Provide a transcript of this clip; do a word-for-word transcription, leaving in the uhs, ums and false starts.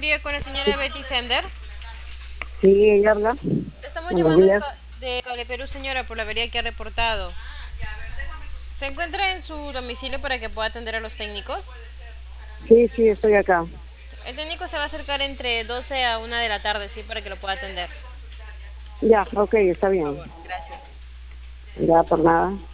día con la señora Betty Sender. Sí, ella habla. Le estamos Buenos llamando de, días. Ca- de Cable Perú, señora, por la avería que ha reportado. ¿Se encuentra en su domicilio para que pueda atender a los técnicos? Sí, sí, estoy acá. El técnico se va a acercar entre doce a una de la tarde, sí, para que lo pueda atender. Ya, ok, está Por bien. favor, gracias. Ya, por nada.